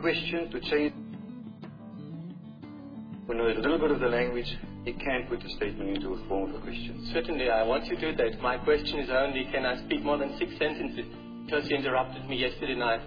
question to change. Who knows a little bit of the language, he can put the statement into a form of a question. Certainly, I want to do that. My question is only, can I speak more than 6 sentences? Because you interrupted me yesterday night.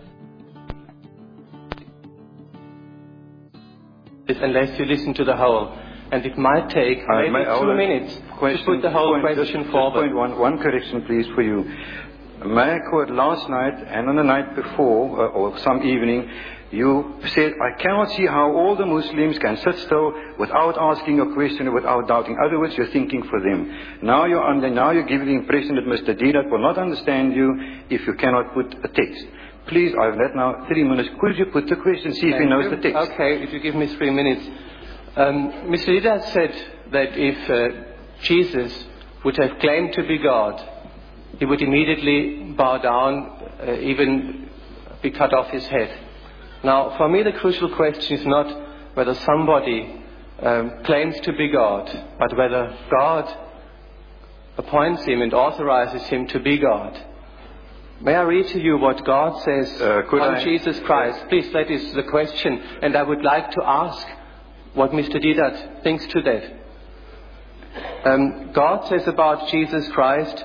Unless you listen to the whole. And it might take maybe 2 minutes to put the whole question forward. One correction, please, for you. May I quote last night and on the night before, or some evening, you said, I cannot see how all the Muslims can sit still without asking a question or without doubting. In other words, you're thinking for them. Now you're giving the impression that Mr. Didat will not understand you if you cannot put a text. Please, I've let now 3 minutes. Could you put the question, see if he knows the text? Okay, if you give me 3 minutes. Mr. Didat said that if Jesus would have claimed to be God, he would immediately bow down, even be cut off his head. Now, for me, the crucial question is not whether somebody claims to be God, but whether God appoints him and authorizes him to be God. May I read to you what God says on Jesus Christ? Please, that is the question, and I would like to ask what Mr. Didat thinks to that. God says about Jesus Christ,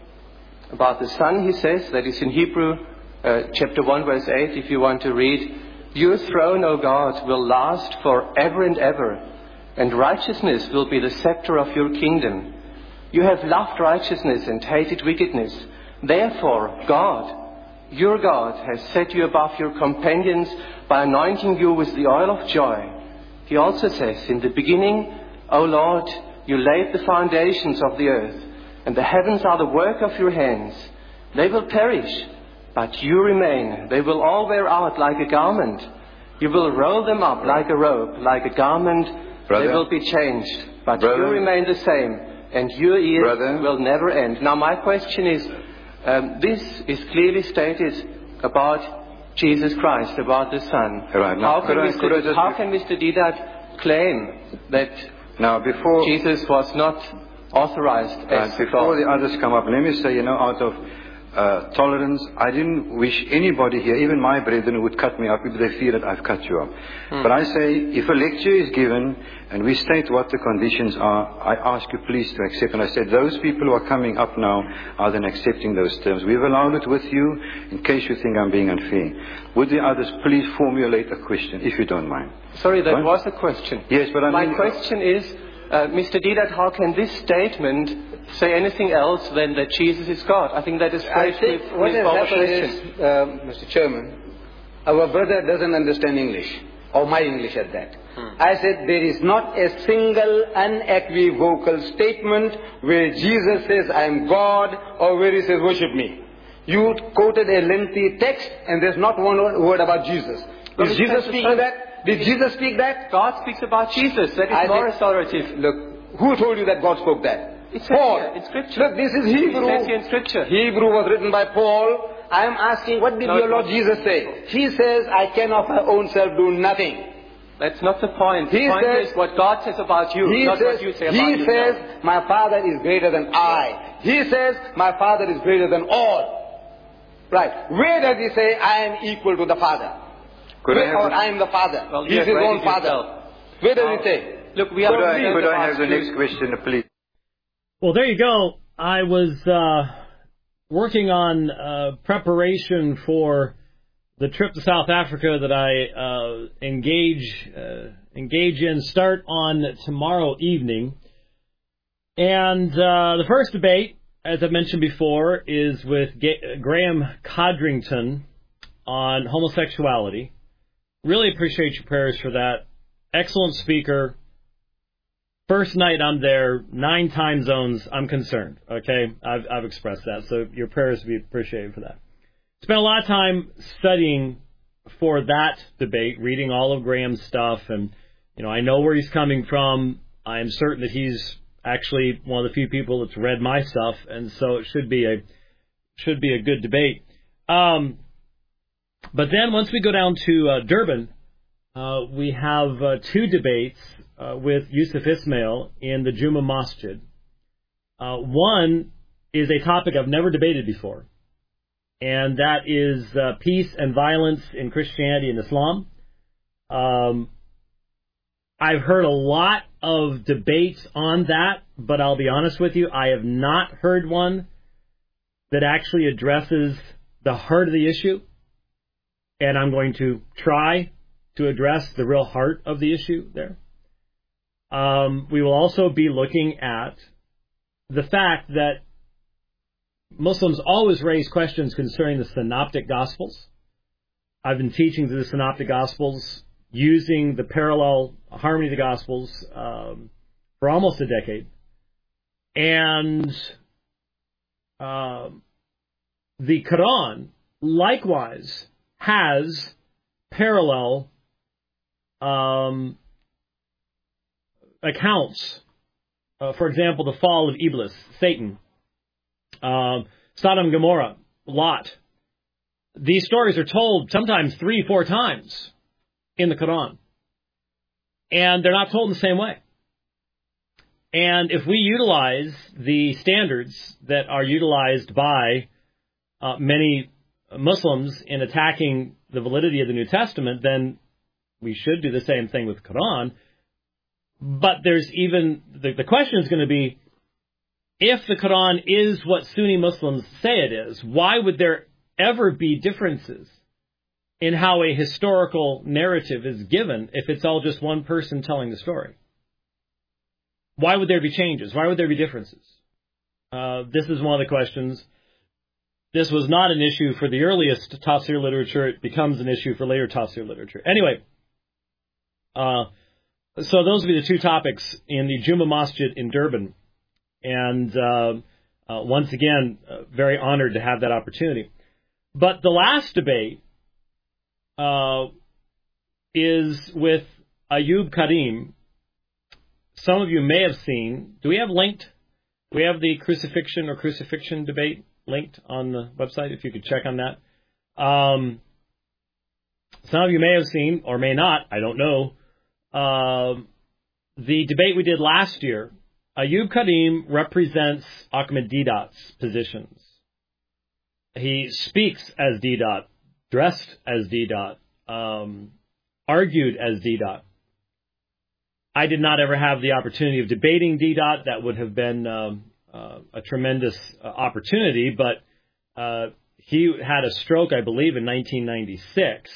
about the Son, he says, that is in Hebrew chapter 1 verse 8, if you want to read, your throne, O God, will last forever and ever, and righteousness will be the scepter of your kingdom. You have loved righteousness and hated wickedness. Therefore, God, your God, has set you above your companions by anointing you with the oil of joy. He also says, in the beginning, O Lord, you laid the foundations of the earth, and the heavens are the work of your hands. They will perish, but you remain. They will all wear out like a garment. You will roll them up like a robe, like a garment. Brother, they will be changed, but you remain the same, and your years will never end. Now my question is, this is clearly stated about Jesus Christ, about the Son. Right. Now, how can Mr. Didat claim that Jesus was not authorized as before the others come up, let me say, out of tolerance, I didn't wish anybody here, even my brethren, who would cut me up if they feel that I've cut you up. But I say, if a lecture is given and we state what the conditions are, I ask you please to accept. And I said, those people who are coming up now are then accepting those terms. We've allowed it with you in case you think I'm being unfair. Would the others please formulate a question, if you don't mind? Sorry, that was a question. Yes, but my question is, Mr. Didat, how can this statement say anything else than that Jesus is God? I think that is I think what has happened is, Mr. Chairman, our brother doesn't understand English, or my English at that. I said there is not a single unequivocal statement where Jesus says, I am God, or where he says, worship me. You quoted a lengthy text, and there's not one word about Jesus. Is Jesus speaking that? Did Jesus speak that? God speaks about Jesus. That is more authoritative. Look, who told you that God spoke that? It's Paul. Here in Scripture. Look, this is Hebrew. It says here in Scripture. Hebrew was written by Paul. I am asking, what did your Lord Jesus say? He says, I can of my own self do nothing. That's not the point. The point is what God says about you, not what you say about yourself. He says, my Father is greater than I. He says, my Father is greater than all. Right. Where does he say, I am equal to the Father? I am the Father. Well, he is his own Father. Where does he say? Look, could I have the next question, please? Well, there you go. I was working on preparation for the trip to South Africa that I engage in, start on tomorrow evening. And the first debate, as I mentioned before, is with Graham Codrington on homosexuality. Really appreciate your prayers for that. Excellent speaker. First night I'm there, 9 time zones, I'm concerned. Okay, I've expressed that, so your prayers be appreciated for that. Spent a lot of time studying for that debate, reading all of Graham's stuff, and I know where he's coming from. I am certain that he's actually one of the few people that's read my stuff, and so it should be a good debate. But then once we go down to Durban, we have 2 debates with Yusuf Ismail in the Juma Masjid. One is a topic I've never debated before, and that is peace and violence in Christianity and Islam. I've heard a lot of debates on that, but I'll be honest with you, I have not heard one that actually addresses the heart of the issue, and I'm going to try to address the real heart of the issue there. We will also be looking at the fact that Muslims always raise questions concerning the Synoptic Gospels. I've been teaching through the Synoptic Gospels using the parallel harmony of the Gospels for almost a decade. And the Quran likewise has parallel accounts. For example, the fall of Iblis, Satan, Sodom and Gomorrah, Lot. These stories are told sometimes 3-4 times in the Quran. And they're not told in the same way. And if we utilize the standards that are utilized by many Muslims in attacking the validity of the New Testament, then we should do the same thing with the Quran. But there's even, the question is going to be, if the Quran is what Sunni Muslims say it is, why would there ever be differences in how a historical narrative is given if it's all just one person telling the story? Why would there be changes? Why would there be differences? This is one of the questions. This was not an issue for the earliest tafsir literature. It becomes an issue for later tafsir literature. Anyway, so those will be the two topics in the Juma Masjid in Durban. And once again, very honored to have that opportunity. But the last debate is with Ayub Karim. Some of you may have seen. Do we have linked? Do we have the crucifixion or crucifixion debate linked on the website? If you could check on that. Some of you may have seen, or may not, I don't know, the debate we did last year. Ayub Karim represents Ahmed Deedat's positions. He speaks as Deedat, dressed as Deedat, argued as Deedat. I did not ever have the opportunity of debating Deedat. That would have been a tremendous opportunity, but he had a stroke, I believe, in 1996,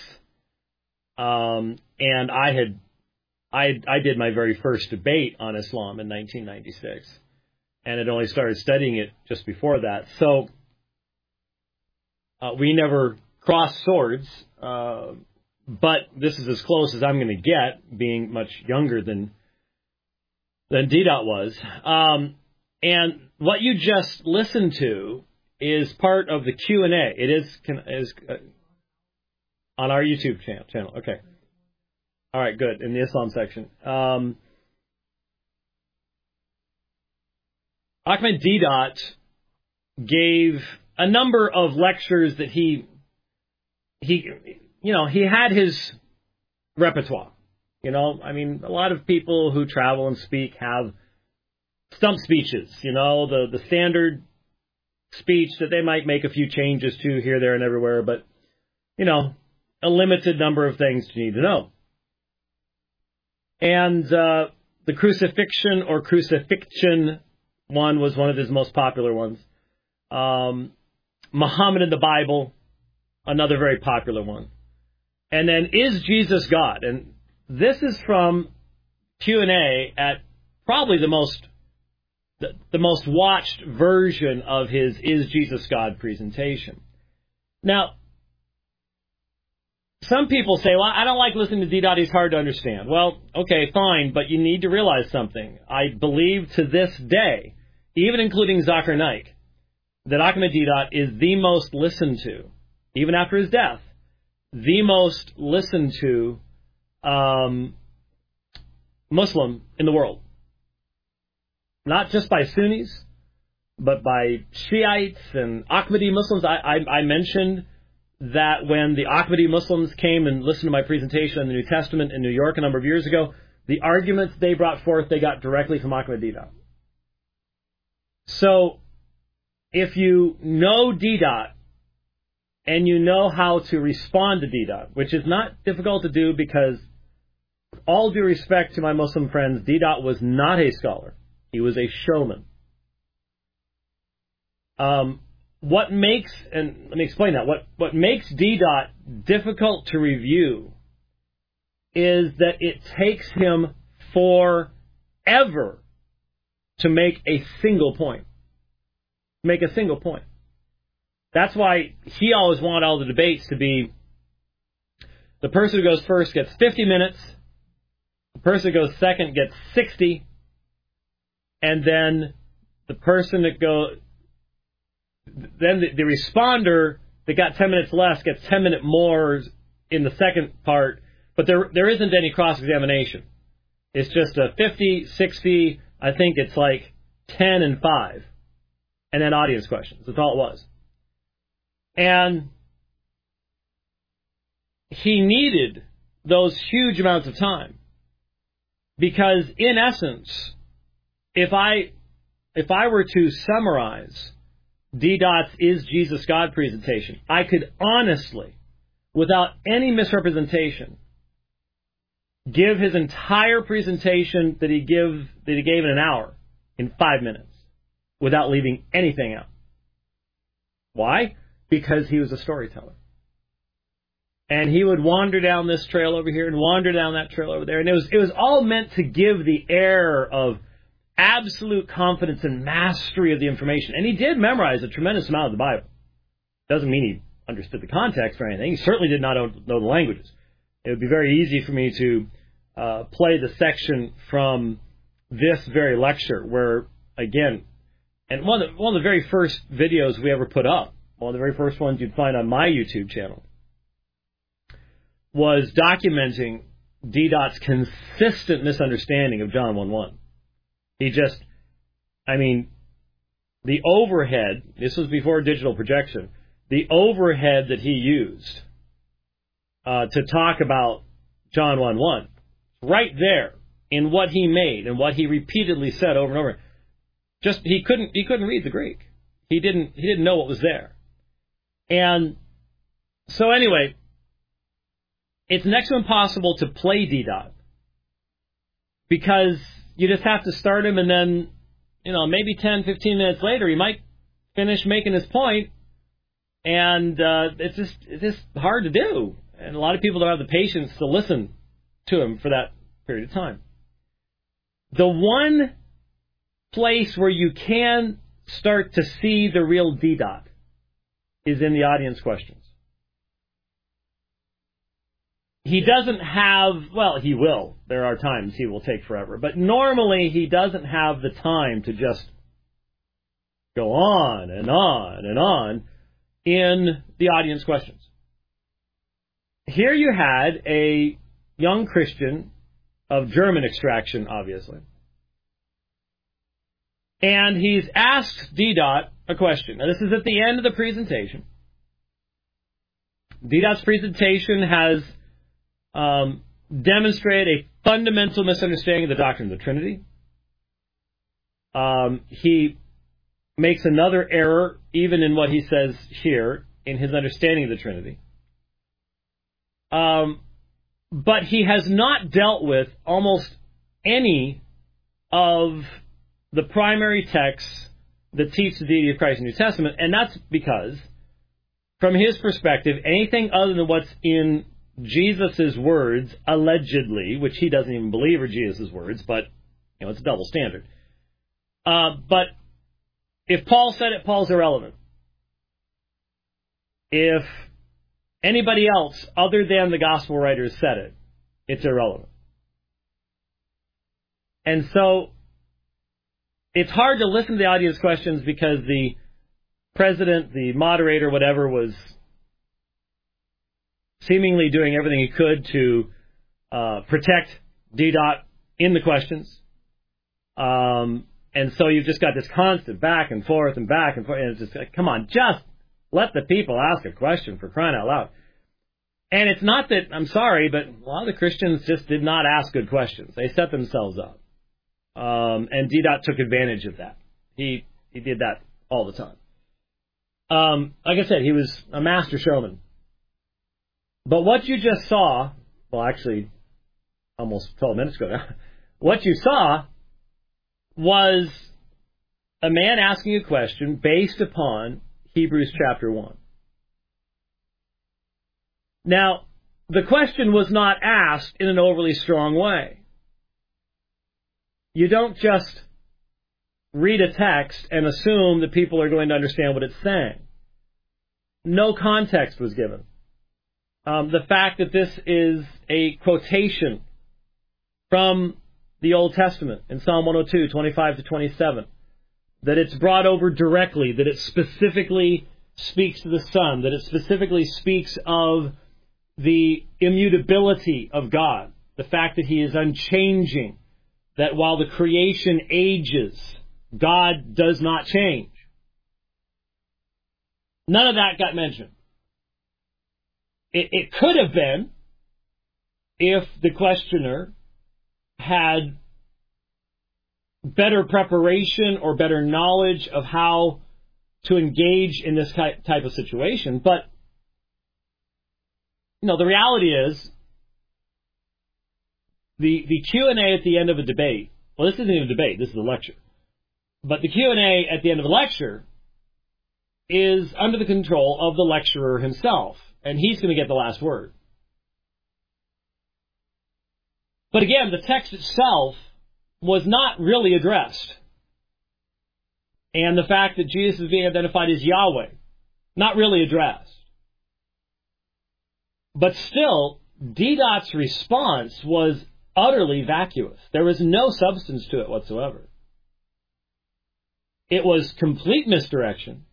and I did my very first debate on Islam in 1996, and had only started studying it just before that. So we never crossed swords, but this is as close as I'm going to get, being much younger than Deedat was. And what you just listened to is part of the Q&A. It is on our YouTube channel. Okay. All right, good. In the Islam section. Ahmed Deedat gave a number of lectures that he had his repertoire. A lot of people who travel and speak have stump speeches, the standard speech that they might make a few changes to here, there, and everywhere, but, a limited number of things you need to know. And the crucifixion or crucifixion one was one of his most popular ones. Muhammad in the Bible, another very popular one. And then, is Jesus God? And this is from Q&A at probably the most watched version of his Is Jesus God presentation. Now, some people say, well, I don't like listening to Deedat, he's hard to understand. Well, okay, fine, but you need to realize something. I believe to this day, even including Zakir Naik, that Ahmed Deedat is the most listened to, even after his death, the most listened to Muslim in the world. Not just by Sunnis, but by Shiites and Ahmadi Muslims. I mentioned that when the Ahmadi Muslims came and listened to my presentation on the New Testament in New York a number of years ago, the arguments they brought forth, they got directly from Ahmed Deedat. So, if you know Deedat, and you know how to respond to Deedat, which is not difficult to do because all due respect to my Muslim friends, D-Dot was not a scholar. He was a showman. What makes, and let me explain that, what makes D-Dot difficult to review is that it takes him forever to make a single point. That's why he always wanted all the debates to be the person who goes first gets 50 minutes, the person who goes second gets 60, and then the person that goes, then the responder that got 10 minutes less gets 10 minutes more in the second part, but there isn't any cross-examination. It's just a 50, 60, I think it's like 10 and 5, and then audience questions. That's all it was. And he needed those huge amounts of time because, in essence, if I were to summarize D-Dot's Is Jesus God presentation, I could honestly, without any misrepresentation, give his entire presentation that he gave in an hour in 5 minutes without leaving anything out. Why? Because he was a storyteller. And he would wander down this trail over here and wander down that trail over there. And it was all meant to give the air of absolute confidence and mastery of the information. And he did memorize a tremendous amount of the Bible. Doesn't mean he understood the context or anything. He certainly did not know the languages. It would be very easy for me to play the section from this very lecture where, again, and one of the very first videos we ever put up, one of the very first ones you'd find on my YouTube channel, was documenting D-Dot's consistent misunderstanding of John 1:1. He just, the overhead, this was before digital projection, the overhead that he used to talk about John 1:1, right there in what he made and what he repeatedly said over and over. Just he couldn't read the Greek. He didn't know what was there. And so anyway, it's next to impossible to play D-Dot because you just have to start him and then, maybe 10, 15 minutes later he might finish making his point, and it's just hard to do. And a lot of people don't have the patience to listen to him for that period of time. The one place where you can start to see the real D-Dot is in the audience questions. He doesn't have, he will. There are times he will take forever. But normally he doesn't have the time to just go on and on and on in the audience questions. Here you had a young Christian of German extraction, obviously. And he's asked D-Dot a question. Now, this is at the end of the presentation. D-Dot's presentation has demonstrated a fundamental misunderstanding of the doctrine of the Trinity. He makes another error, even in what he says here, in his understanding of the Trinity. But he has not dealt with almost any of the primary texts that teach the deity of Christ in the New Testament, and that's because, from his perspective, anything other than what's in Jesus' words, allegedly, which he doesn't even believe are Jesus' words, but it's a double standard. But if Paul said it, Paul's irrelevant. If anybody else other than the gospel writers said it, it's irrelevant. And so it's hard to listen to the audience questions because the president, the moderator, whatever, was seemingly doing everything he could to protect D-Dot in the questions. And so you've just got this constant back and forth and back and forth. And it's just like, come on, just let the people ask a question, for crying out loud. And it's not that, I'm sorry, but a lot of the Christians just did not ask good questions. They set themselves up. And D-Dot took advantage of that. He did that all the time. Like I said, he was a master showman. But what you just saw, well, actually, almost 12 minutes ago now. What you saw was a man asking a question based upon Hebrews chapter 1. Now, the question was not asked in an overly strong way. You don't just read a text and assume that people are going to understand what it's saying. No context was given. The fact that this is a quotation from the Old Testament in Psalm 102, 25 to 27, that it's brought over directly, that it specifically speaks to the Son, that it specifically speaks of the immutability of God, the fact that He is unchanging, that while the creation ages, God does not change. None of that got mentioned. It could have been if the questioner had better preparation or better knowledge of how to engage in this type of situation. But, the reality is the Q&A at the end of a debate, well, this isn't even a debate, this is a lecture. But the Q&A at the end of a lecture is under the control of the lecturer himself, and he's going to get the last word. But again, the text itself was not really addressed. And the fact that Jesus is being identified as Yahweh, not really addressed. But still, D-Dot's response was utterly vacuous. There was no substance to it whatsoever. It was complete misdirection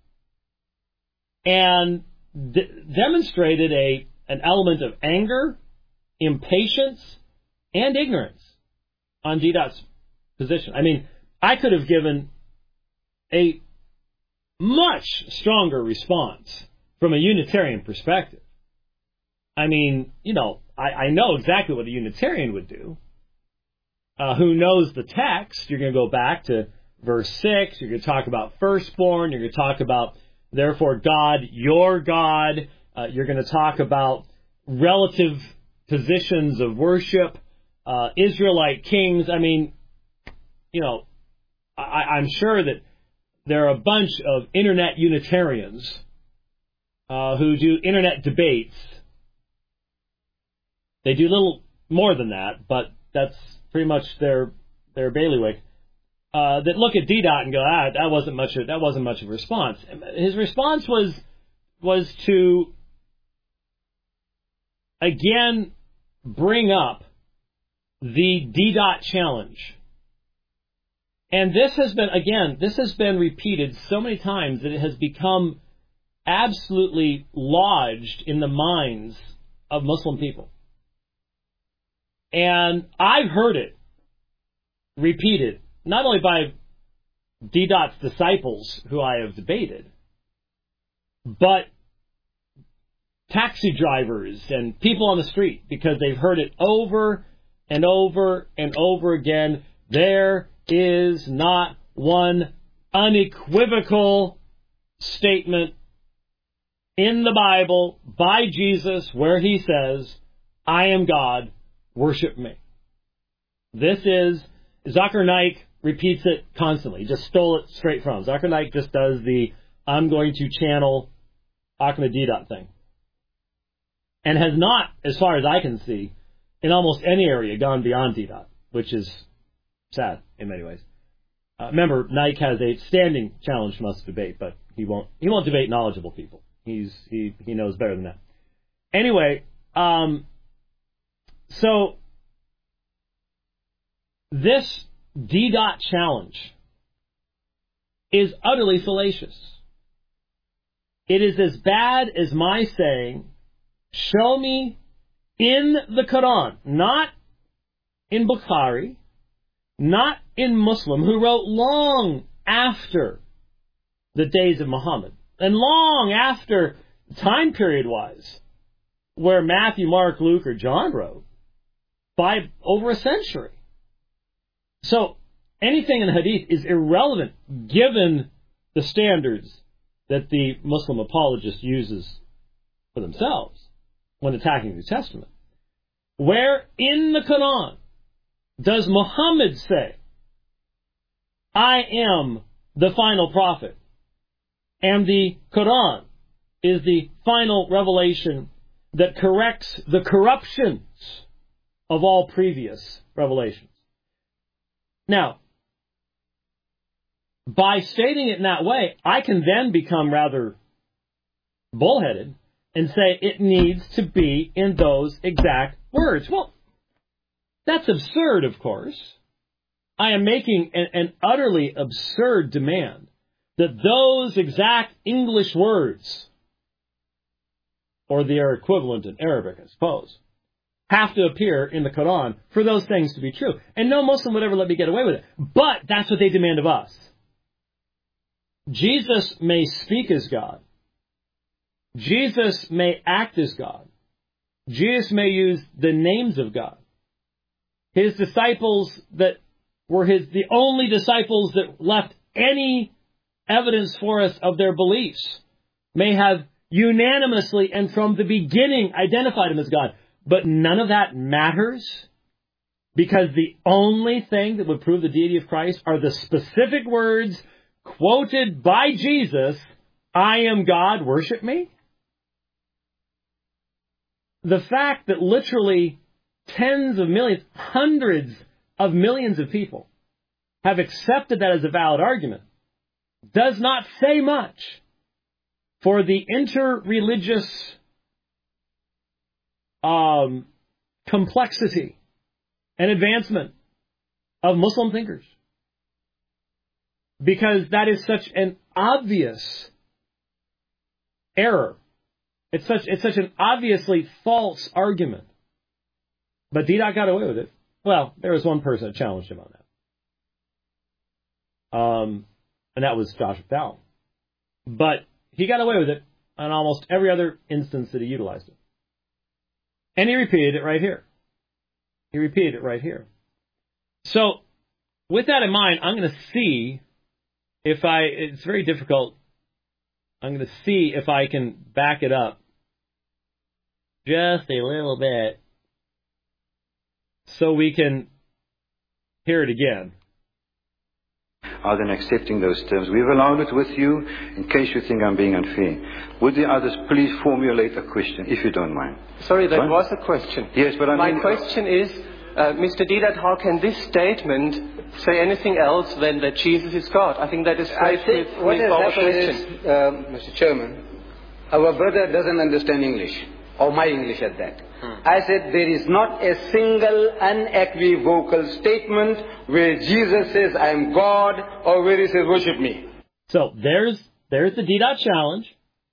and demonstrated an element of anger, impatience, and ignorance on D-Dot's position. I mean, I could have given a much stronger response from a Unitarian perspective. I mean, I know exactly what a Unitarian would do. Who knows the text? You're going to go back to verse 6. You're going to talk about firstborn. You're going to talk about, therefore, God, your God. You're going to talk about relative positions of worship, Israelite kings. I mean, I'm sure that there are a bunch of internet Unitarians who do internet debates. They do a little more than that, but that's pretty much their bailiwick. That look at D-Dot and go, that wasn't much of a response. His response was to again bring up the D-Dot challenge. And this has been repeated so many times that it has become absolutely lodged in the minds of Muslim people. And I've heard it repeated, not only by D-Dot's disciples, who I have debated, but taxi drivers and people on the street, because they've heard it over and over and over again. There is not one unequivocal statement in the Bible by Jesus where He says, I am God, worship me. This is, Zakir Naik repeats it constantly. He just stole it straight from him. Zakir Naik just does the, I'm going to channel Ahmed D-Dot thing. And has not, as far as I can see, in almost any area gone beyond D-Dot, which is sad in many ways. Remember, Naik has a standing challenge from us to debate, but he won't debate knowledgeable people. He knows better than that. Anyway, so this D-Dot challenge is utterly fallacious. It is as bad as my saying, show me in the Quran, not in Bukhari, not in Muslim, who wrote long after the days of Muhammad, and long after time period-wise, where Matthew, Mark, Luke, or John wrote, by over a century. So anything in the Hadith is irrelevant given the standards that the Muslim apologist uses for themselves when attacking the New Testament. Where in the Quran does Muhammad say, I am the final prophet, and the Quran is the final revelation that corrects the corruptions of all previous revelations? Now, by stating it in that way, I can then become rather bullheaded and say it needs to be in those exact words. Well, that's absurd, of course. I am making an utterly absurd demand that those exact English words, or their equivalent in Arabic, I suppose, have to appear in the Quran for those things to be true. And no Muslim would ever let me get away with it. But that's what they demand of us. Jesus may speak as God. Jesus may act as God. Jesus may use the names of God. His disciples that were the only disciples that left any evidence for us of their beliefs may have unanimously and from the beginning identified him as God. But none of that matters, because the only thing that would prove the deity of Christ are the specific words quoted by Jesus, I am God, worship me. The fact that literally tens of millions, hundreds of millions of people have accepted that as a valid argument does not say much for the interreligious complexity and advancement of Muslim thinkers. Because that is such an obvious error. It's such an obviously false argument. But Didat got away with it. Well, there was one person that challenged him on that. And that was Josh McDowell. But he got away with it on almost every other instance that he utilized it. And he repeated it right here. So, with that in mind, I'm going to see it's very difficult. I'm going to see if I can back it up just a little bit so we can hear it again. Are then accepting those terms? We've allowed it with you in case you think I'm being unfair. Would the others please formulate a question, if you don't mind? Sorry, that was a question. Yes, but my question is, Mr. Didat, how can this statement say anything else than that Jesus is God? I think that is straight with what has our happened question. is, Mr. Chairman, our brother doesn't understand English, or my English at that. I said there is not a single unequivocal statement where Jesus says, I am God, or where he says, worship me. So there's the Didat challenge.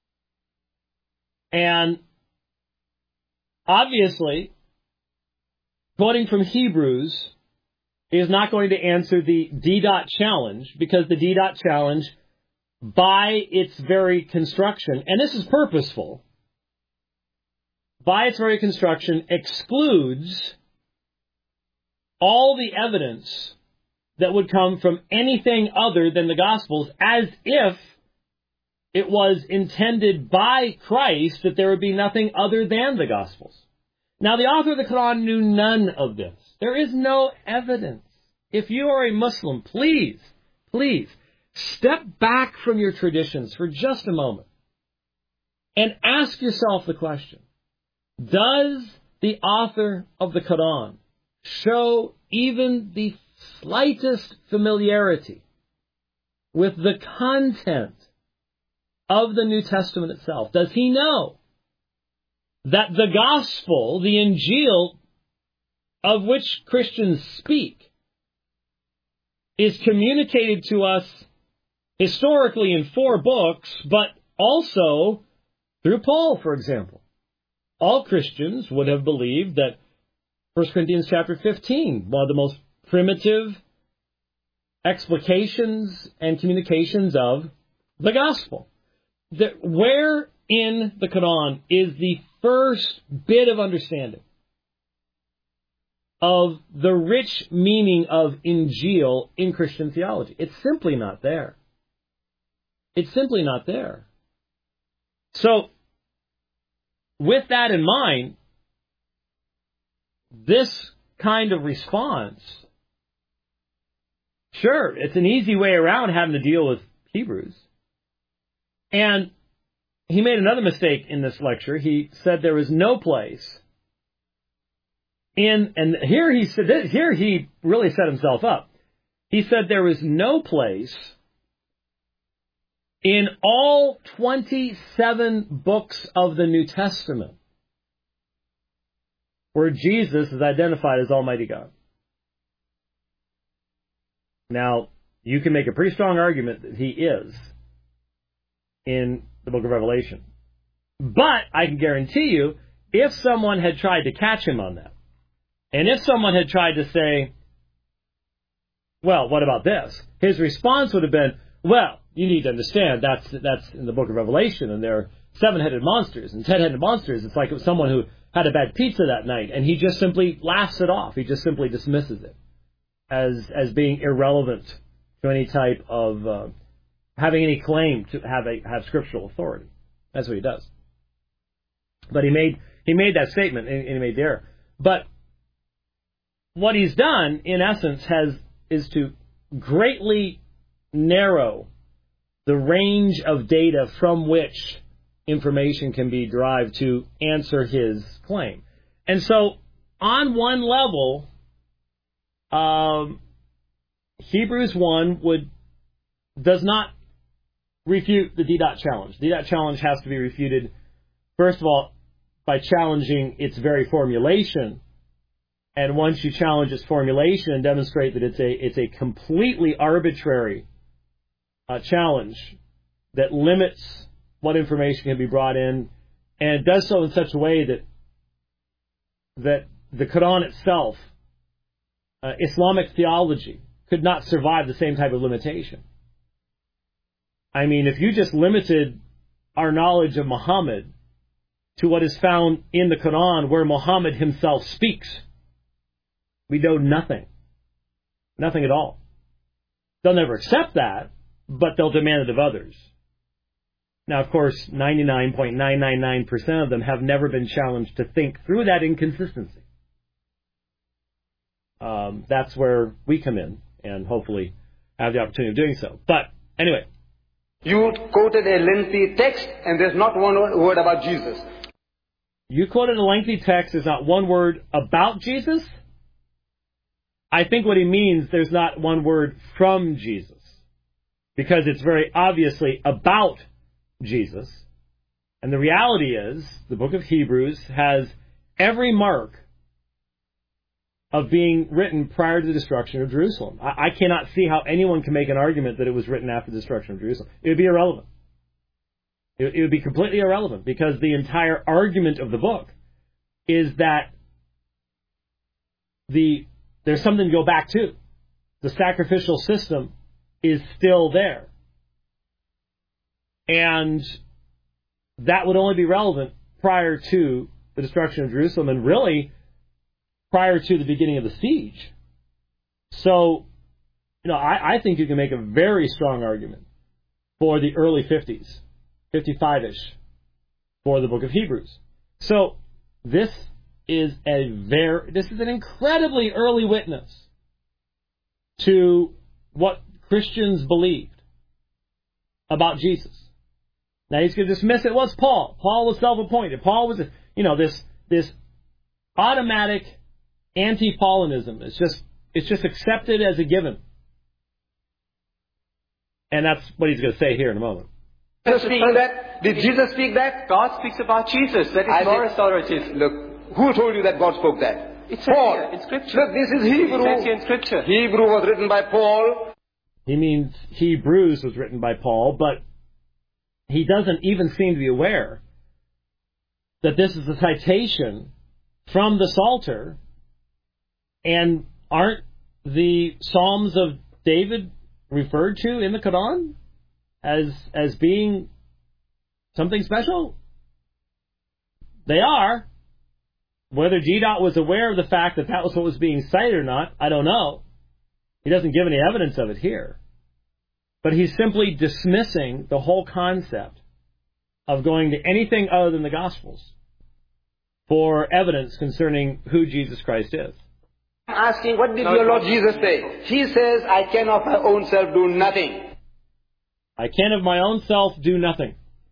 And obviously, quoting from Hebrews is not going to answer the Didat challenge, because the Didat challenge, by its very construction, and this is purposeful, by its very construction, excludes all the evidence that would come from anything other than the Gospels, as if it was intended by Christ that there would be nothing other than the Gospels. Now, the author of the Quran knew none of this. There is no evidence. If you are a Muslim, please, step back from your traditions for just a moment and ask yourself the question, does the author of the Quran show even the slightest familiarity with the content of the New Testament itself? Does he know that the Gospel, the Injil, of which Christians speak, is communicated to us historically in 4 books, but also through Paul, for example? All Christians would have believed that 1 Corinthians chapter 15, one of the most primitive explications and communications of the gospel. Where in the Quran is the first bit of understanding of the rich meaning of Injil in Christian theology? It's simply not there. It's simply not there. So, with that in mind, this kind of response, sure, it's an easy way around having to deal with Hebrews. And he made another mistake in this lecture. He said there was no place and here he really set himself up. He said there was no place in all 27 books of the New Testament where Jesus is identified as Almighty God. Now, you can make a pretty strong argument that he is in the book of Revelation. But I can guarantee you, if someone had tried to catch him on that, and if someone had tried to say, well, what about this? His response would have been, well, you need to understand that's in the book of Revelation, and there are 7-headed monsters and 10-headed monsters. It's like it was someone who had a bad pizza that night, and he just simply laughs it off. He just simply dismisses it as being irrelevant to any type of having any claim to have scriptural authority. That's what he does. But he made that statement, and he made the error. But what he's done, in essence, is to greatly narrow the range of data from which information can be derived to answer his claim. And so, on one level, Hebrews 1 does not refute the D-dot challenge. The D-dot challenge has to be refuted, first of all, by challenging its very formulation. And once you challenge its formulation and demonstrate that it's a completely arbitrary challenge that limits what information can be brought in, and it does so in such a way that the Quran itself, Islamic theology, could not survive the same type of limitation. I mean, if you just limited our knowledge of Muhammad to what is found in the Quran, where Muhammad himself speaks, we know nothing. Nothing at all. They'll never accept that, but they'll demand it of others. Now, of course, 99.999% of them have never been challenged to think through that inconsistency. That's where we come in, and hopefully have the opportunity of doing so. But, anyway. You quoted a lengthy text, and there's not one word about Jesus. You quoted a lengthy text, there's not one word about Jesus? I think what he means, there's not one word from Jesus, because it's very obviously about Jesus. And the reality is, the book of Hebrews has every mark of being written prior to the destruction of Jerusalem. I cannot see how anyone can make an argument that it was written after the destruction of Jerusalem. It would be irrelevant. It would be completely irrelevant, because the entire argument of the book is that there's something to go back to. The sacrificial system is still there. And that would only be relevant prior to the destruction of Jerusalem, and really prior to the beginning of the siege. So, I think you can make a very strong argument for the early 50s, 55-ish, for the book of Hebrews. So, this is an incredibly early witness to what Christians believed about Jesus. Now he's going to dismiss it. Well, it's Paul. Paul was self-appointed. Paul was, this automatic anti-Paulinism. It's just accepted as a given. And that's what he's going to say here in a moment. Did Jesus speak that? God speaks about Jesus. That is more authoritative. Look, who told you that God spoke that? It's Paul. here in Scripture. Look, this is Hebrew. It's here in Scripture. Hebrew was written by Paul. He means Hebrews was written by Paul, but he doesn't even seem to be aware that this is a citation from the Psalter, and aren't the Psalms of David referred to in the Quran as being something special? They are. Whether G-Dot was aware of the fact that was what was being cited or not, I don't know. He doesn't give any evidence of it here. But he's simply dismissing the whole concept of going to anything other than the Gospels. for evidence concerning who Jesus Christ is. I'm asking, what did your Lord Jesus say? He says, I can of my own self do nothing. I can of my own self do nothing.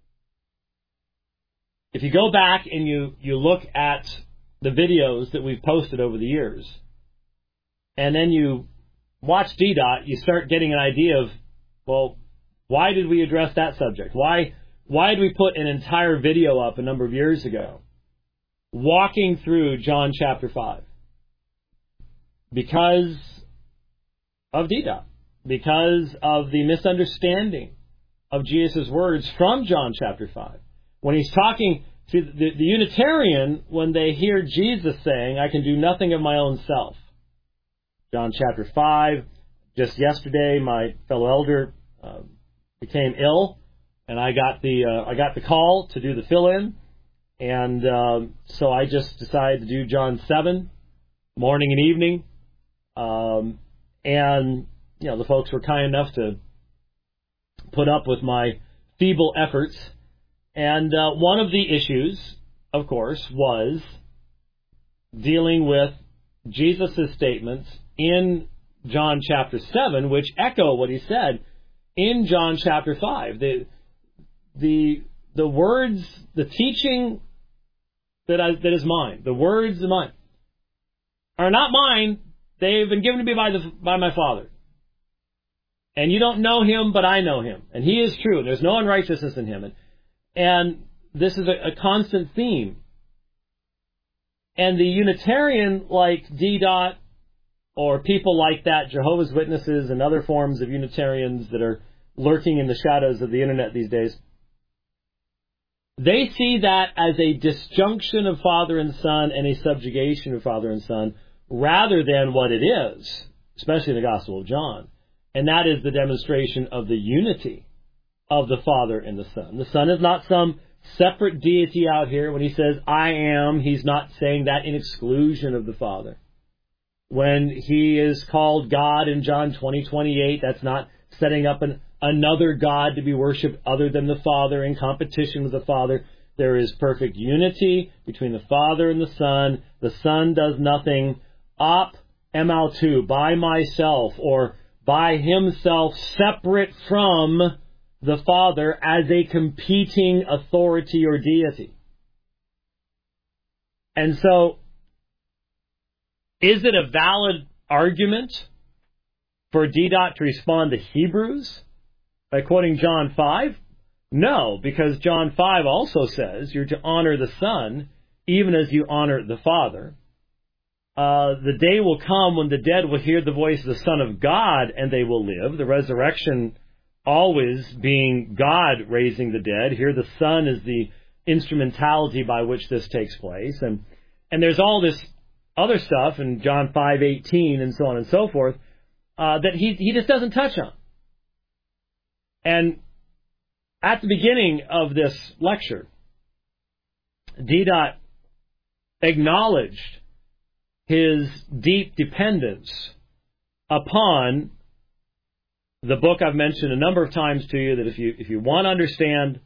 If you go back and you look at the videos that we've posted over the years, and then you watch DDOT, you start getting an idea of, well, why did we address that subject? Why did we put an entire video up a number of years ago walking through John chapter 5? Because of DDOT. Because of the misunderstanding of Jesus' words from John chapter 5. When he's talking to the Unitarian, when they hear Jesus saying, I can do nothing of my own self. John chapter 5, just yesterday, my fellow elder became ill, and I got the call to do the fill-in, and so I just decided to do John 7, morning and evening, and the folks were kind enough to put up with my feeble efforts, and one of the issues, of course, was dealing with Jesus' statements in John chapter 7, which echo what he said in John chapter 5. The words, the teaching that is mine, the words of mine, are not mine. They've been given to me by my Father. And you don't know him, but I know him. And he is true. There's no unrighteousness in him. And this is a constant theme. And the Unitarian, like DDOT, or people like that, Jehovah's Witnesses and other forms of Unitarians that are lurking in the shadows of the internet these days, they see that as a disjunction of Father and Son and a subjugation of Father and Son, rather than what it is, especially in the Gospel of John. And that is the demonstration of the unity of the Father and the Son. The Son is not some separate deity out here. When he says, I am, he's not saying that in exclusion of the Father. When he is called God in John 20:28, that's not setting up another God to be worshipped other than the Father in competition with the Father. There is perfect unity between the Father and the Son. The Son does nothing op ML2, by myself, or by himself, separate from the Father as a competing authority or deity. And so, is it a valid argument for DDOT to respond to Hebrews by quoting John 5? No, because John 5 also says you're to honor the Son even as you honor the Father. The day will come when the dead will hear the voice of the Son of God and they will live. The resurrection always being God raising the dead. Here the Son is the instrumentality by which this takes place. And there's all this other stuff in John 5:18 and so on and so forth that he just doesn't touch on. And at the beginning of this lecture, DDOT acknowledged his deep dependence upon the book I've mentioned a number of times to you, that if you want to understand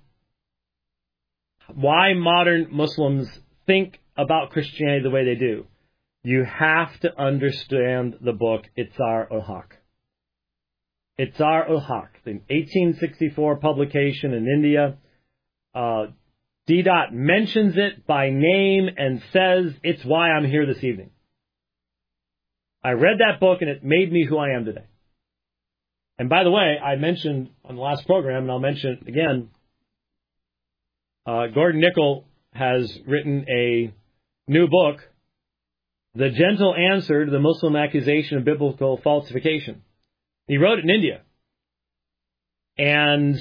why modern Muslims think about Christianity the way they do, you have to understand the book Itzar ul-Haq. Itzar ul-Haq, the 1864 publication in India. DDOT mentions it by name and says it's why I'm here this evening. I read that book and it made me who I am today. And by the way, I mentioned on the last program, and I'll mention it again, Gordon Nickel has written a new book, The Gentle Answer to the Muslim Accusation of Biblical Falsification. He wrote it in India. And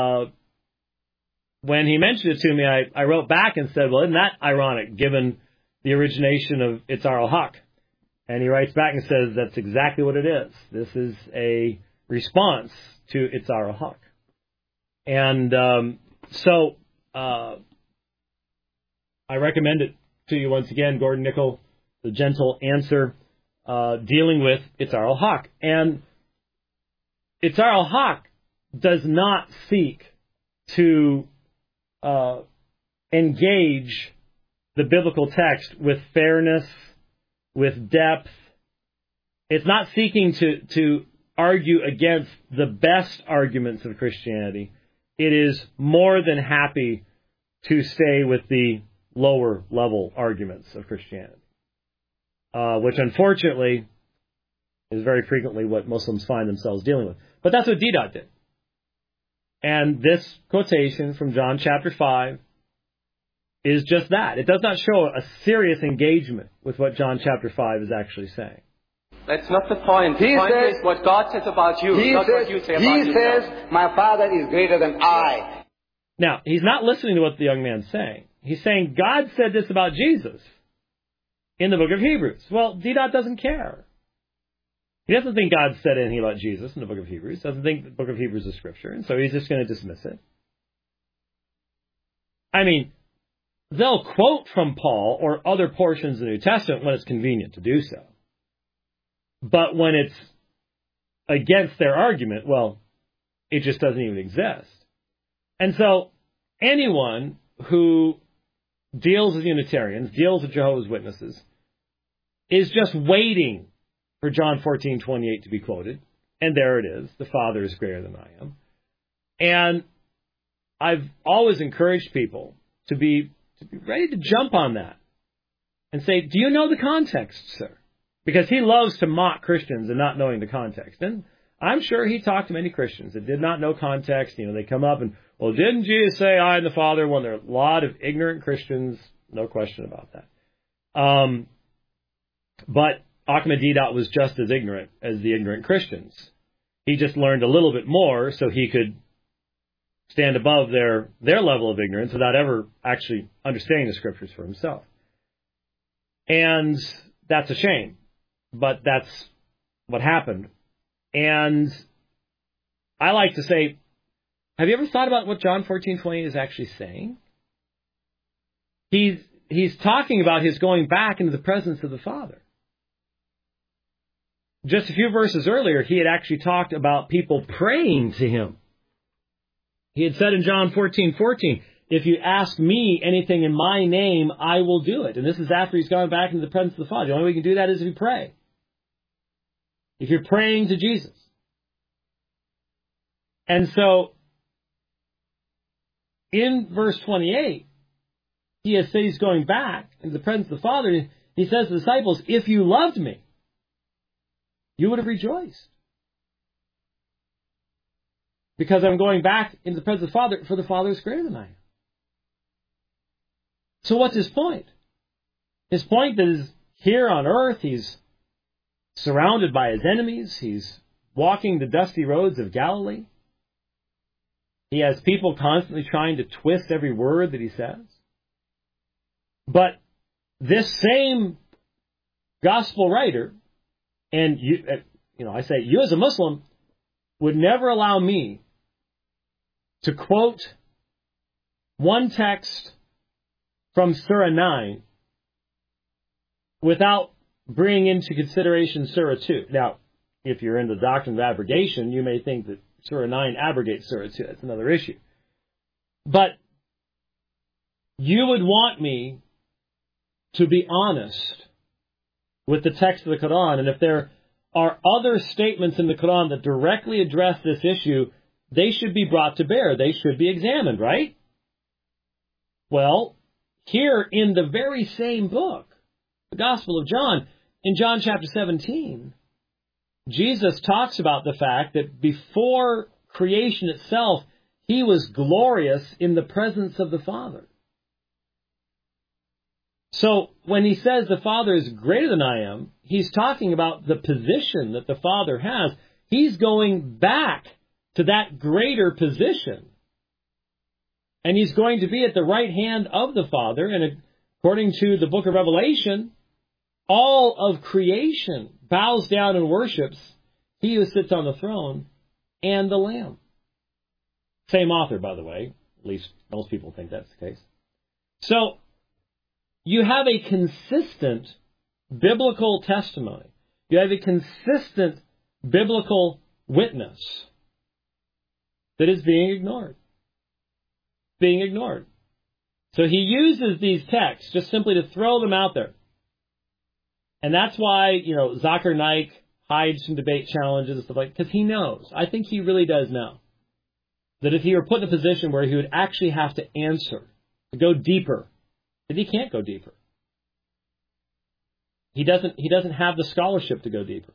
when he mentioned it to me, I wrote back and said, well, isn't that ironic, given the origination of Itzar ul-Haq? And he writes back and says, that's exactly what it is. This is a response to Itzar ul-Haq. And so I recommend it to you once again, Gordon Nickel, The Gentle Answer, dealing with Itzar ul-Haq. And Itzar ul-Haq does not seek to engage the biblical text with fairness, with depth. It's not seeking to argue against the best arguments of Christianity. It is more than happy to stay with the lower level arguments of Christianity, which unfortunately is very frequently what Muslims find themselves dealing with. But that's what Deedat did. And this quotation from John chapter 5 is just that. It does not show a serious engagement with what John chapter 5 is actually saying. That's not the point. The point is what God says about you, not what you say about yourself. He says, my Father is greater than I. Now, he's not listening to what the young man's saying. He's saying, God said this about Jesus in the book of Hebrews. Well, Deedat doesn't care. He doesn't think God said anything about Jesus in the book of Hebrews. Doesn't think the book of Hebrews is Scripture, and so he's just going to dismiss it. I mean, they'll quote from Paul or other portions of the New Testament when it's convenient to do so. But when it's against their argument, well, it just doesn't even exist. And so anyone who deals with Unitarians, deals with Jehovah's Witnesses, is just waiting for John 14:28 to be quoted. And there it is. The Father is greater than I am. And I've always encouraged people to be ready to jump on that and say, do you know the context, sir? Because he loves to mock Christians and not knowing the context. And I'm sure he talked to many Christians that did not know context. You know, they come up and, well, didn't Jesus say I and the Father? Well, there are a lot of ignorant Christians, no question about that. But Ahmed Deedat was just as ignorant as the ignorant Christians. He just learned a little bit more so he could stand above their level of ignorance without ever actually understanding the Scriptures for himself. And that's a shame. But that's what happened. And I like to say, have you ever thought about what John 14:28 is actually saying? He's talking about his going back into the presence of the Father. Just a few verses earlier, he had actually talked about people praying to him. He had said in John 14:14, if you ask me anything in my name, I will do it. And this is after he's gone back into the presence of the Father. The only way we can do that is if you pray. If you're praying to Jesus. And so, in verse 28, he has said he's going back into the presence of the Father. He says to the disciples, if you loved me, you would have rejoiced. Because I'm going back into the presence of the Father, for the Father is greater than I am. So what's his point? His point is, here on earth, he's surrounded by his enemies. He's walking the dusty roads of Galilee. He has people constantly trying to twist every word that he says. But this same gospel writer, and I say, you as a Muslim would never allow me to quote one text from Surah 9 without bringing into consideration Surah 2. Now, if you're in the doctrine of abrogation, you may think that Surah 9 abrogates Surah 2. That's another issue. But you would want me to be honest with the text of the Quran, and if there are other statements in the Quran that directly address this issue, they should be brought to bear. They should be examined, right? Well, here in the very same book, the Gospel of John, in John chapter 17, Jesus talks about the fact that before creation itself, he was glorious in the presence of the Father. So when he says the Father is greater than I am, he's talking about the position that the Father has. He's going back to that greater position. And he's going to be at the right hand of the Father. And according to the book of Revelation, all of creation bows down and worships he who sits on the throne and the Lamb. Same author, by the way. At least most people think that's the case. So, you have a consistent biblical testimony. You have a consistent biblical witness that is being ignored. Being ignored. So he uses these texts just simply to throw them out there. And that's why, Zakir Naik hides from debate challenges and stuff like that, because he knows. I think he really does know that if he were put in a position where he would actually have to answer, to go deeper, that he can't go deeper. He doesn't have the scholarship to go deeper.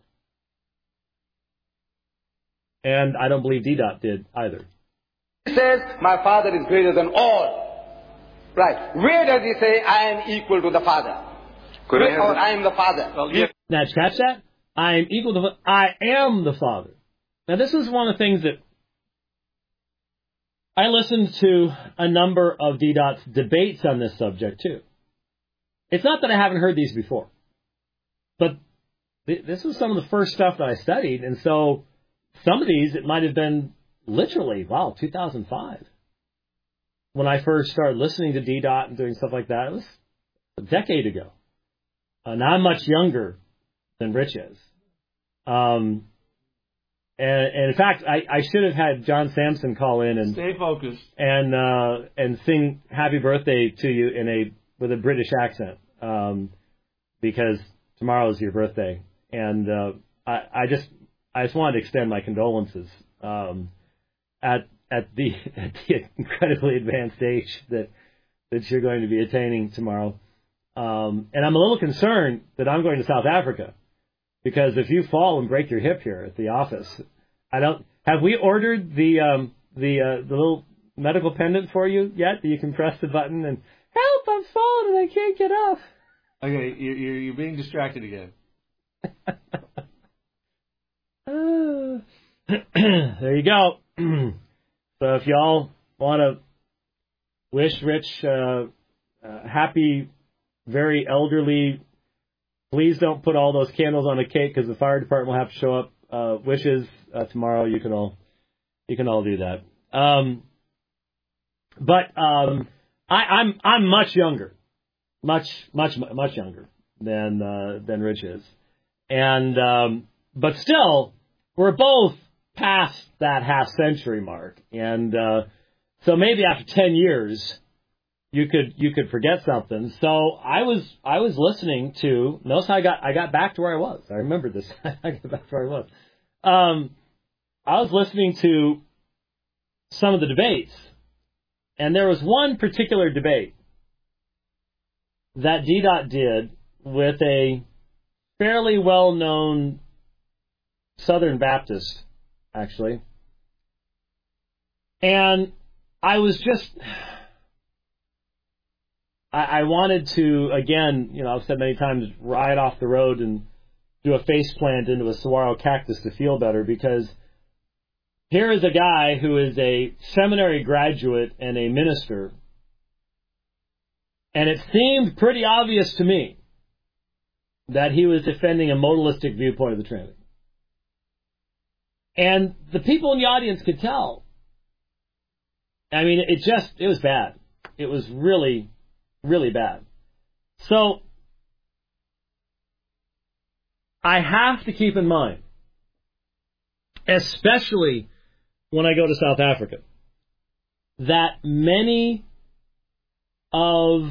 And I don't believe D-Dot did either. He says, my Father is greater than all. Right. Where does he say, I am equal to the Father? Or I am the Father? Well, yeah. Now, catch that? I am equal to, I am the Father. Now, this is one of the things that I listened to a number of D-Dot's debates on this subject, too. It's not that I haven't heard these before, but this is some of the first stuff that I studied, and so some of these, it might have been literally, 2005. When I first started listening to D-Dot and doing stuff like that, it was a decade ago. Now I'm much younger than Rich is. And in fact, I should have had John Sampson call in and stay focused and sing "Happy Birthday" to you with a British accent, because tomorrow is your birthday, and I just wanted to extend my condolences at the incredibly advanced age that you're going to be attaining tomorrow. And I'm a little concerned that I'm going to South Africa, because if you fall and break your hip here at the office, have we ordered the little medical pendant for you yet? That you can press the button and help, I'm falling and I can't get up. Okay, you're being distracted again. There you go. So if y'all want to wish Rich happy, very elderly, please don't put all those candles on a cake because the fire department will have to show up. Wishes tomorrow. You can all do that. But I'm much younger, much younger than Rich is, and but still we're both past that half-century mark, and so maybe after 10 years, you could forget something. So I was listening to. Notice how I got back to where I was. I remember this. I got back to where I was. I was listening to some of the debates, and there was one particular debate that D-Dot did with a fairly well-known Southern Baptist, actually. And I was just, I wanted to, again, I've said many times, ride off the road and do a face plant into a saguaro cactus to feel better, because here is a guy who is a seminary graduate and a minister, and it seemed pretty obvious to me that he was defending a modalistic viewpoint of the Trinity. And the people in the audience could tell. I mean, it was bad. It was really, really bad. So, I have to keep in mind, especially when I go to South Africa, that many of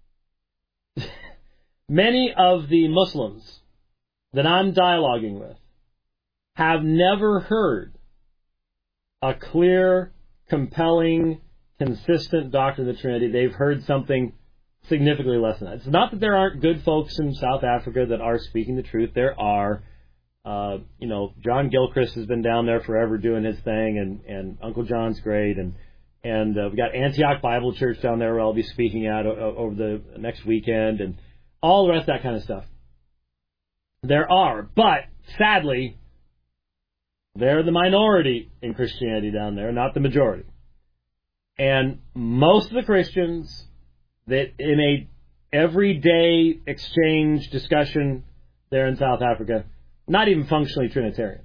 the Muslims that I'm dialoguing with have never heard a clear, compelling, consistent doctrine of the Trinity. They've heard something significantly less than that. It's not that there aren't good folks in South Africa that are speaking the truth. There are. John Gilchrist has been down there forever doing his thing, and Uncle John's great, and we've got Antioch Bible Church down there where I'll be speaking at over the next weekend, and all the rest of that kind of stuff. There are, but sadly, they're the minority in Christianity down there, not the majority. And most of the Christians that in a everyday exchange discussion there in South Africa, not even functionally Trinitarian.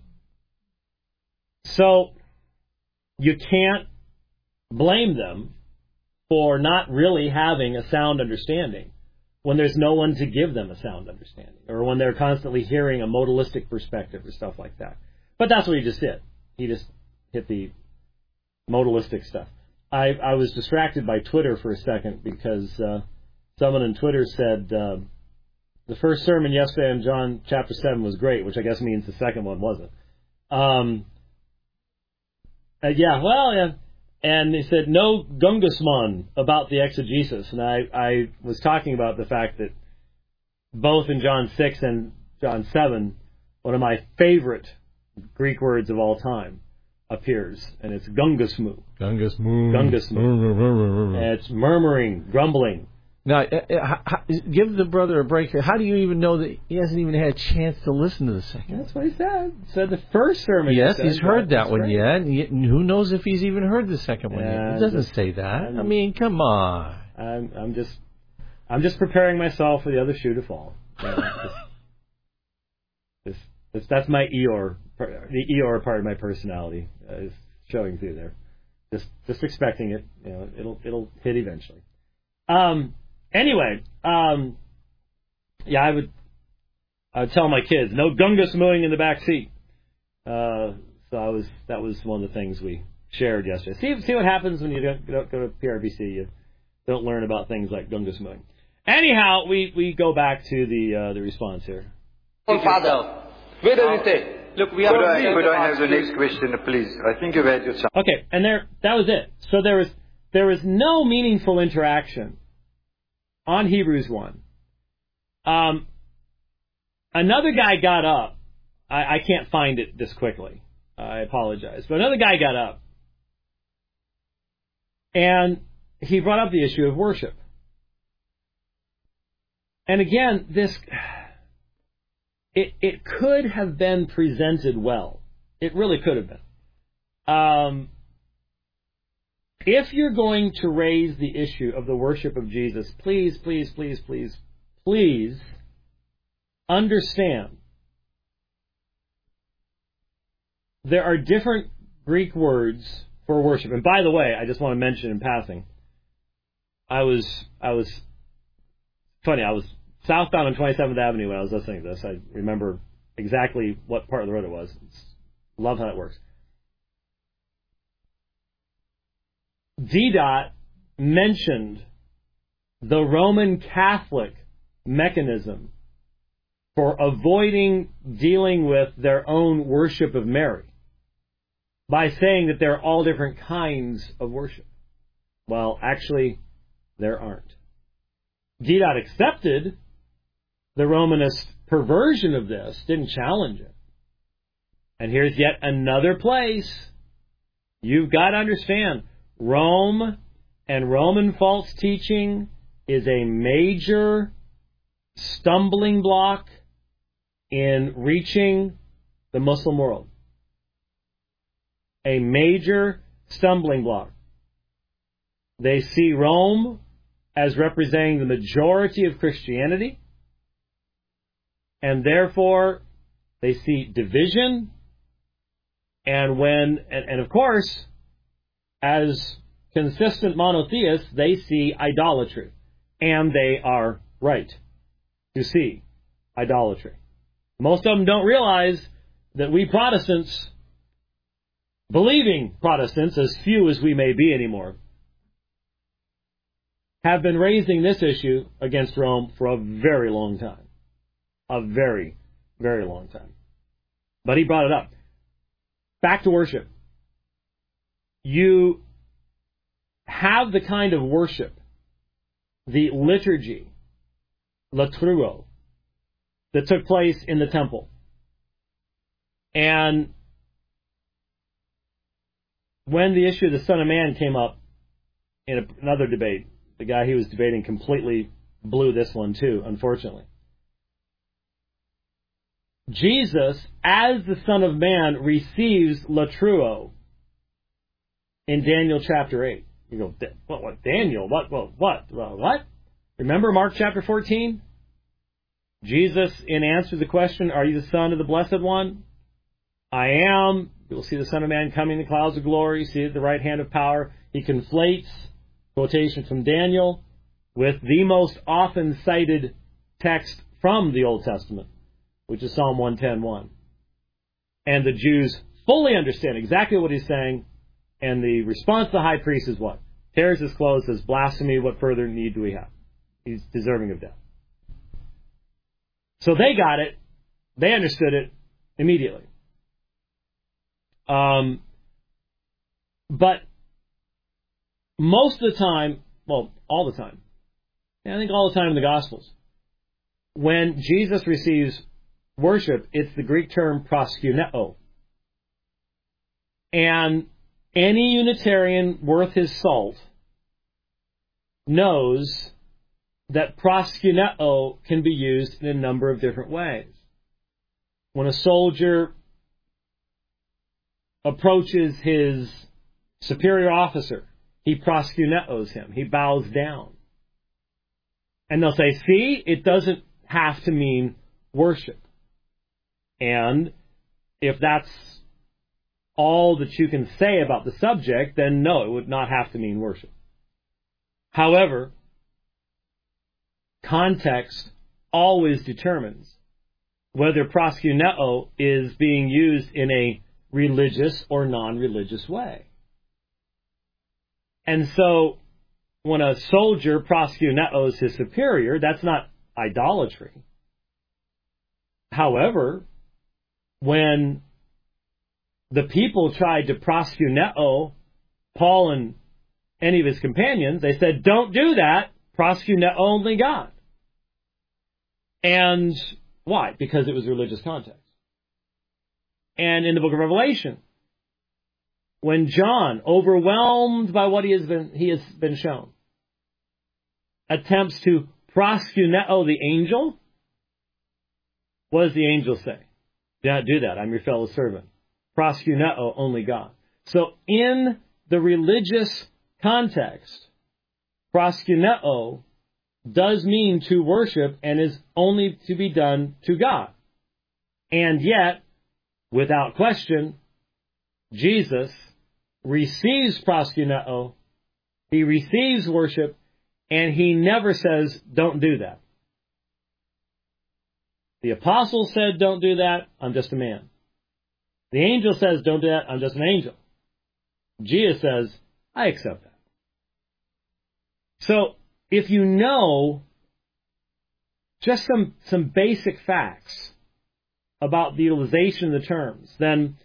So you can't blame them for not really having a sound understanding when there's no one to give them a sound understanding, or when they're constantly hearing a modalistic perspective or stuff like that. But that's what he just did. He just hit the modalistic stuff. I was distracted by Twitter for a second because someone on Twitter said the first sermon yesterday in John chapter 7 was great, which I guess means the second one wasn't. And he said, no Gungusman about the exegesis. And I was talking about the fact that both in John 6 and John 7, one of my favorite Greek words of all time appears, and it's gungusmu. Gungusmu. It's murmuring, grumbling. Now, give the brother a break here. How do you even know that he hasn't even had a chance to listen to the second? That's what he said. He said the first sermon. Yes, he's heard that one yet. And who knows if he's even heard the second one yet? It doesn't say that. I mean, come on. I'm just preparing myself for the other shoe to fall. That's my Eeyore. The Eeyore part of my personality is showing through there. Just expecting it. It'll hit eventually. Anyway, I would tell my kids no gungus mooing in the back seat. So that was one of the things we shared yesterday. See what happens when you don't go to PRBC. You don't learn about things like gungus mooing. Anyhow, we go back to the response here. Father, where does it say? Look, Could I have the next question, please? I think you've had your time. Okay, and that was it. So there was no meaningful interaction on Hebrews 1. Another guy got up. I can't find it this quickly. I apologize. But another guy got up. And he brought up the issue of worship. And again, it could have been presented well. It really could have been. If you're going to raise the issue of the worship of Jesus, please understand there are different Greek words for worship. And by the way, I just want to mention in passing, I was southbound on 27th Avenue when I was listening to this. I remember exactly what part of the road it was. Love how it works. DDOT mentioned the Roman Catholic mechanism for avoiding dealing with their own worship of Mary by saying that there are all different kinds of worship. Well, actually, there aren't. DDOT accepted the Romanist perversion of this, didn't challenge it. And here's yet another place. You've got to understand, Rome and Roman false teaching is a major stumbling block in reaching the Muslim world. A major stumbling block. They see Rome as representing the majority of Christianity, and therefore they see division, and of course, as consistent monotheists, they see idolatry. And they are right to see idolatry. Most of them don't realize that we Protestants, believing Protestants, as few as we may be anymore, have been raising this issue against Rome for a very long time. A very, very long time. But he brought it up. Back to worship. You have the kind of worship, the liturgy, latruo, that took place in the temple. And when the issue of the Son of Man came up in another debate, the guy he was debating completely blew this one too, unfortunately. Jesus, as the Son of Man, receives latruo in Daniel chapter 8. You go, what Daniel? What? Remember Mark chapter 14? Jesus, in answer to the question, are you the Son of the Blessed One? I am. You will see the Son of Man coming in the clouds of glory, see at the right hand of power. He conflates quotation from Daniel with the most often cited text from the Old Testament, which is Psalm 110:1. And the Jews fully understand exactly what he's saying, and the response to the high priest is what? tears his clothes, says, blasphemy, what further need do we have? He's deserving of death. So they got it. They understood it immediately. But most of the time, well, all the time, I think all the time in the Gospels, when Jesus receives worship, it's the Greek term proskuneo. And any Unitarian worth his salt knows that proskuneo can be used in a number of different ways. When a soldier approaches his superior officer, he proskuneos him. He bows down. And they'll say, see, it doesn't have to mean worship. And if that's all that you can say about the subject, then no, it would not have to mean worship. However, context always determines whether proskuneo is being used in a religious or non-religious way. And so, when a soldier proskuneos his superior, that's not idolatry. However, when the people tried to proskuneo Paul and any of his companions, they said, don't do that, proskuneo only God. And why? Because it was religious context. And in the book of Revelation, when John, overwhelmed by what he has been shown, attempts to proskuneo the angel, what does the angel say? Do not do that. I'm your fellow servant. Proskuneo only God. So in the religious context, proskuneo does mean to worship and is only to be done to God. And yet, without question, Jesus receives proskuneo, he receives worship, and he never says, don't do that. The apostle said, don't do that, I'm just a man. The angel says, don't do that, I'm just an angel. Jesus says, I accept that. So, if you know just some basic facts about the utilization of the terms, then,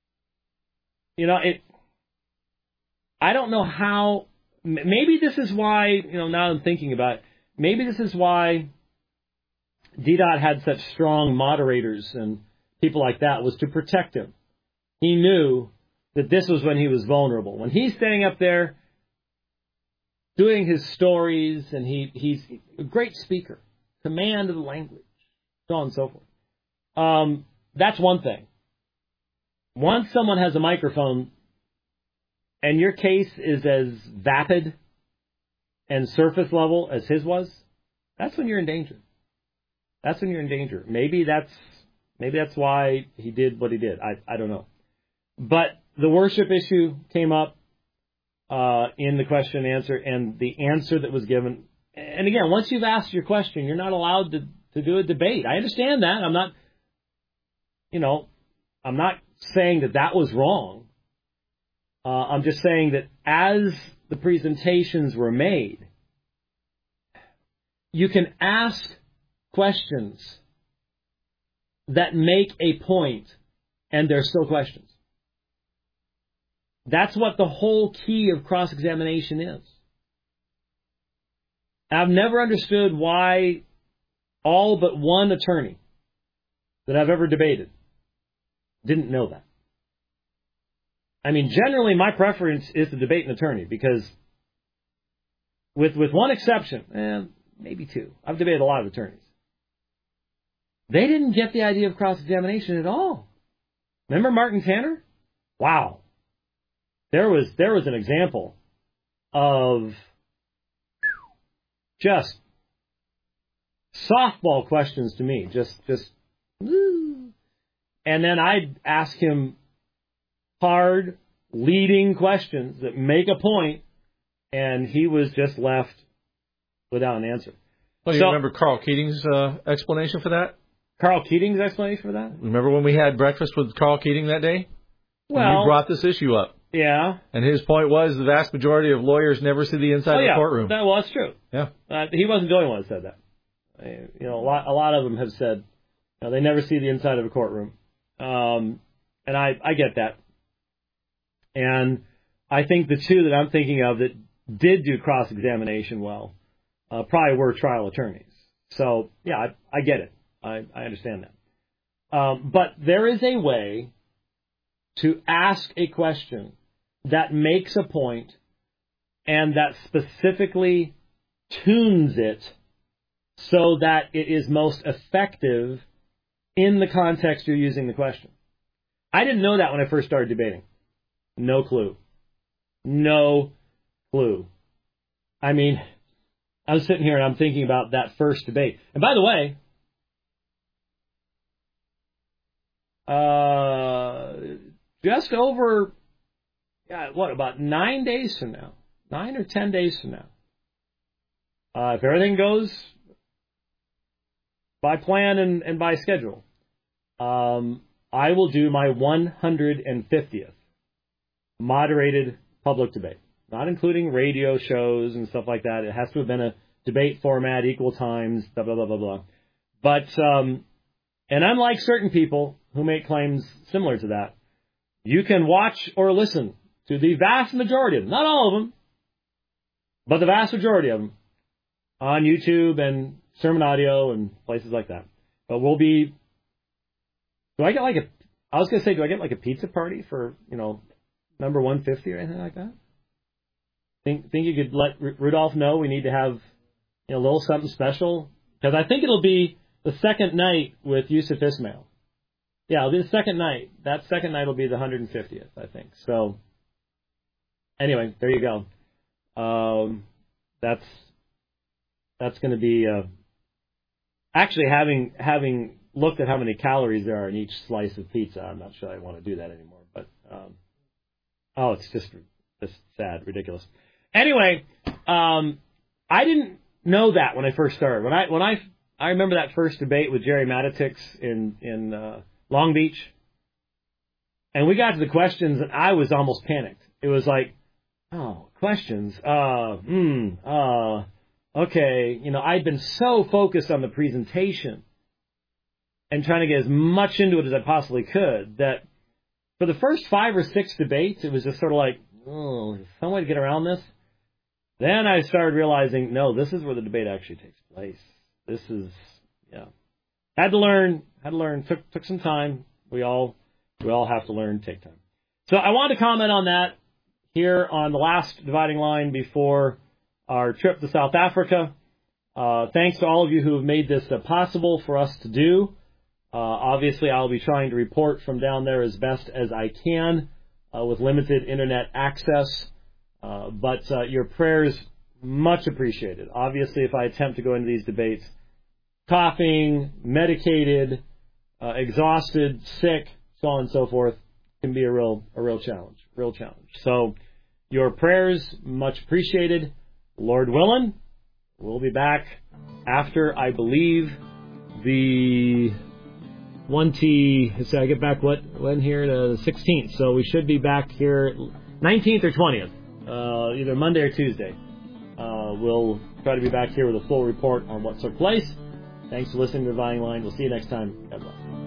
I don't know how, maybe this is why, now I'm thinking about it, maybe this is why D-Dot had such strong moderators and people like that, was to protect him. He knew that this was when he was vulnerable. When he's standing up there doing his stories, and he's a great speaker, command of the language, so on and so forth. That's one thing. Once someone has a microphone, and your case is as vapid and surface level as his was, that's when you're in danger. That's when you're in danger. Maybe that's why he did what he did. I don't know. But the worship issue came up in the question and answer, and the answer that was given. And again, once you've asked your question, you're not allowed to do a debate. I understand that. I'm not saying that was wrong. I'm just saying that as the presentations were made, you can ask questions that make a point, and they're still questions. That's what the whole key of cross-examination is. I've never understood why all but one attorney that I've ever debated didn't know that. I mean, generally my preference is to debate an attorney because with one exception, maybe two, I've debated a lot of attorneys. They didn't get the idea of cross-examination at all. Remember Martin Tanner? Wow. There was an example of just softball questions to me, just and then I'd ask him hard, leading questions that make a point, and he was just left without an answer. Well, do you remember Carl Keating's explanation for that? Carl Keating's explanation for that? Remember when we had breakfast with Carl Keating that day? Well, you brought this issue up. Yeah. And his point was the vast majority of lawyers never see the inside of the courtroom. Well, that's true. Yeah. He wasn't the only one that said that. A lot of them have said they never see the inside of a courtroom. And I get that. And I think the two that I'm thinking of that did do cross-examination well probably were trial attorneys. So, yeah, I get it. I understand that. But there is a way to ask a question that makes a point and that specifically tunes it so that it is most effective in the context you're using the question. I didn't know that when I first started debating. No clue. No clue. I mean, I was sitting here and I'm thinking about that first debate. And by the way, just over, about 9 days from now, 9 or 10 days from now, if everything goes by plan and by schedule, I will do my 150th moderated public debate, not including radio shows and stuff like that. It has to have been a debate format, equal times, blah, blah, blah, blah, blah. But, and unlike certain people who make claims similar to that, you can watch or listen to the vast majority of them, not all of them, but the vast majority of them, on YouTube and Sermon Audio and places like that. But we'll be, do I get like a pizza party for, number 150 or anything like that? Think you could let Rudolph know we need to have a little something special? Because I think it'll be the second night with Yusuf Ismail. Yeah, it'll be the second night. That second night will be the 150th, I think. So, anyway, there you go. That's going to be actually having looked at how many calories there are in each slice of pizza. I'm not sure I want to do that anymore. But it's just sad, ridiculous. Anyway, I didn't know that when I first started. When I remember that first debate with Jerry Matitix in Long Beach, and we got to the questions, and I was almost panicked. It was like, questions. Okay. I'd been so focused on the presentation and trying to get as much into it as I possibly could that for the first 5 or 6 debates, it was just sort of like, is there some way to get around this? Then I started realizing, no, this is where the debate actually takes place. This is, Had to learn. Took some time. We all have to learn, take time. So I want to comment on that here on the last dividing line before our trip to South Africa. Thanks to all of you who have made this possible for us to do. Obviously, I'll be trying to report from down there as best as I can with limited internet access. But your prayers, much appreciated. Obviously, if I attempt to go into these debates coughing, medicated, exhausted, sick, so on and so forth, can be a real challenge. So your prayers, much appreciated. Lord willing, we'll be back after, I believe, the I get back when here? The 16th. So we should be back here 19th or 20th, either Monday or Tuesday. We'll try to be back here with a full report on what took place. Thanks for listening to the Dividing Line. We'll see you next time. God bless.